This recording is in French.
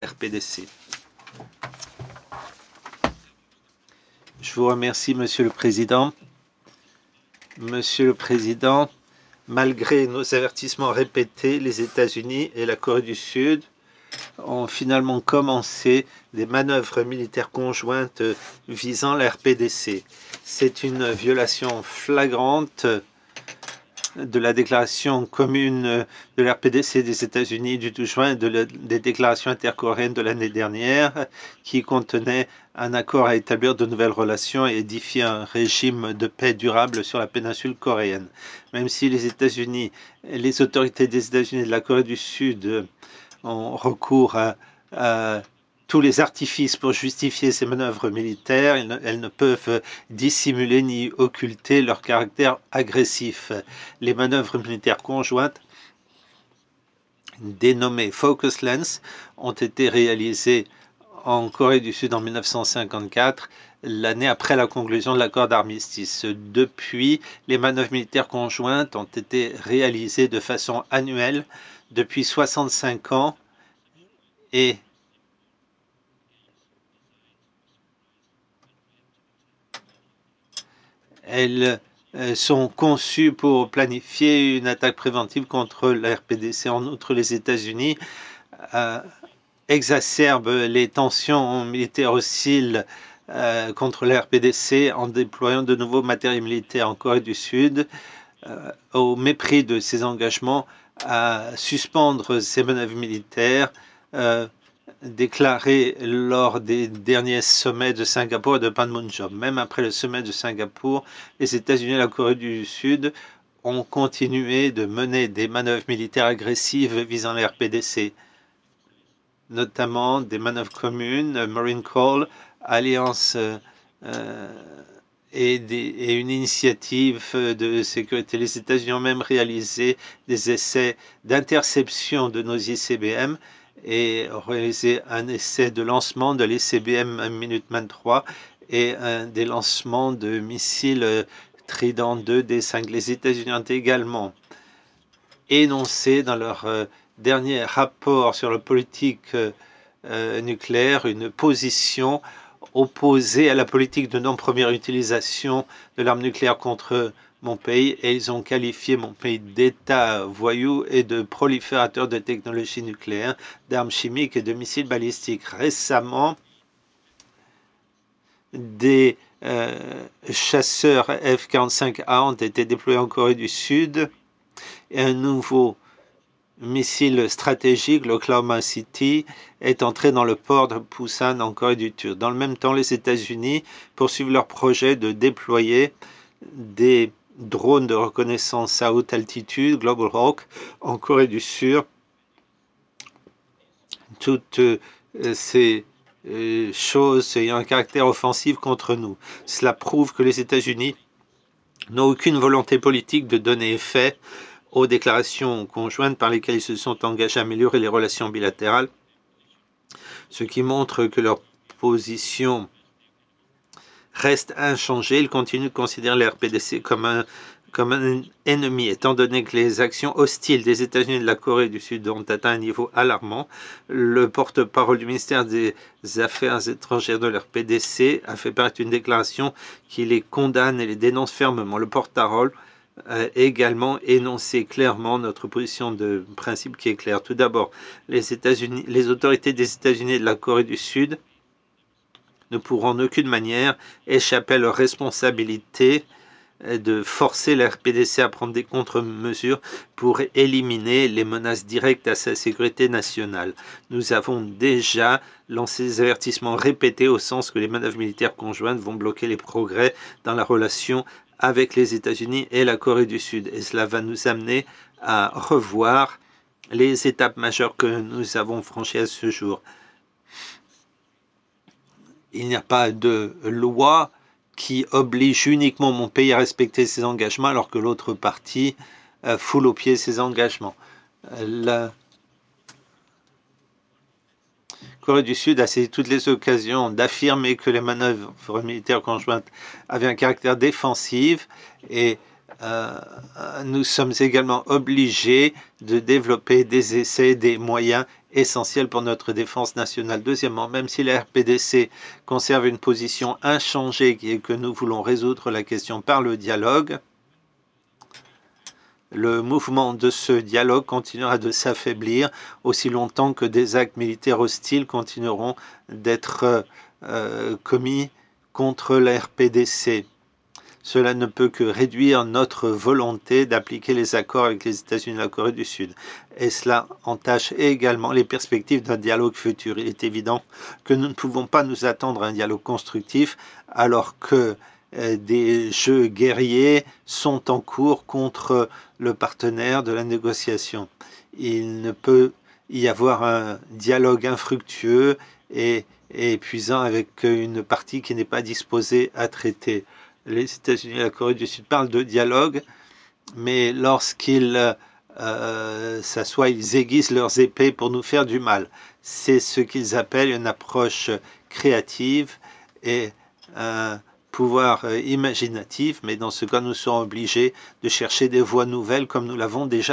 RPDC. Je vous remercie, Monsieur le Président. Monsieur le Président, malgré nos avertissements répétés, les États-Unis et la Corée du Sud ont finalement commencé des manœuvres militaires conjointes visant la RPDC. C'est une violation flagrante de la déclaration commune de l'RPDC des États-Unis du 12 juin et des déclarations intercoréennes de l'année dernière qui contenaient un accord à établir de nouvelles relations et édifier un régime de paix durable sur la péninsule coréenne. Même si les États-Unis, les autorités des États-Unis et de la Corée du Sud ont recours à tous les artifices pour justifier ces manœuvres militaires, elles ne peuvent dissimuler ni occulter leur caractère agressif. Les manœuvres militaires conjointes, dénommées Focus Lens, ont été réalisées en Corée du Sud en 1954, l'année après la conclusion de l'accord d'armistice. Depuis, les manœuvres militaires conjointes ont été réalisées de façon annuelle depuis 65 ans et elles sont conçues pour planifier une attaque préventive contre la RPDC. En outre, les États-Unis exacerbent les tensions militaires hostiles contre la RPDC en déployant de nouveaux matériels militaires en Corée du Sud, au mépris de ses engagements à suspendre ces manœuvres militaires déclaré lors des derniers sommets de Singapour et de Panmunjom. Même après le sommet de Singapour, les États-Unis et la Corée du Sud ont continué de mener des manœuvres militaires agressives visant les RPDC, notamment des manœuvres communes, Marine Call, Alliance et une initiative de sécurité. Les États-Unis ont même réalisé des essais d'interception de nos ICBM et réalisé un essai de lancement de l'ICBM Minuteman III et des lancements de missiles Trident 2 D5. Les États-Unis ont également énoncé dans leur dernier rapport sur la politique nucléaire une position opposés à la politique de non-première utilisation de l'arme nucléaire contre mon pays et ils ont qualifié mon pays d'État voyou et de proliférateur de technologies nucléaires, d'armes chimiques et de missiles balistiques. Récemment, des chasseurs F-45A ont été déployés en Corée du Sud et un nouveau missile stratégique, l'Oklahoma City, est entré dans le port de Busan en Corée du Sud. Dans le même temps, les États-Unis poursuivent leur projet de déployer des drones de reconnaissance à haute altitude, Global Hawk, en Corée du Sud. Toutes ces choses ayant un caractère offensif contre nous. Cela prouve que les États-Unis n'ont aucune volonté politique de donner effet aux déclarations conjointes par lesquelles ils se sont engagés à améliorer les relations bilatérales, ce qui montre que leur position reste inchangée. Ils continuent de considérer les RPDC comme un ennemi, étant donné que les actions hostiles des États-Unis et de la Corée du Sud ont atteint un niveau alarmant. Le porte-parole du ministère des Affaires étrangères de l'RPDC a fait paraître une déclaration qui les condamne et les dénonce fermement. Le porte-parole également énoncer clairement notre position de principe qui est claire. Tout d'abord, les autorités des États-Unis et de la Corée du Sud ne pourront en aucune manière échapper à leur responsabilité de forcer la RPDC à prendre des contre-mesures pour éliminer les menaces directes à sa sécurité nationale. Nous avons déjà lancé des avertissements répétés au sens que les manœuvres militaires conjointes vont bloquer les progrès dans la relation avec les États-Unis et la Corée du Sud. Et cela va nous amener à revoir les étapes majeures que nous avons franchies à ce jour. Il n'y a pas de loi qui oblige uniquement mon pays à respecter ses engagements alors que l'autre partie foule aux pieds ses engagements. La Corée du Sud a saisi toutes les occasions d'affirmer que les manœuvres militaires conjointes avaient un caractère défensif et nous sommes également obligés de développer des essais, des moyens essentiel pour notre défense nationale. Deuxièmement, même si la RPDC conserve une position inchangée qui est que nous voulons résoudre la question par le dialogue, le mouvement de ce dialogue continuera de s'affaiblir aussi longtemps que des actes militaires hostiles continueront d'être commis contre la RPDC. Cela ne peut que réduire notre volonté d'appliquer les accords avec les États-Unis et la Corée du Sud. Et cela entache également les perspectives d'un dialogue futur. Il est évident que nous ne pouvons pas nous attendre à un dialogue constructif alors que des jeux guerriers sont en cours contre le partenaire de la négociation. Il ne peut y avoir un dialogue infructueux et épuisant avec une partie qui n'est pas disposée à traiter. Les États-Unis et la Corée du Sud parlent de dialogue, mais lorsqu'ils s'assoient, ils aiguisent leurs épées pour nous faire du mal. C'est ce qu'ils appellent une approche créative et un pouvoir imaginatif, mais dans ce cas, nous sommes obligés de chercher des voies nouvelles comme nous l'avons déjà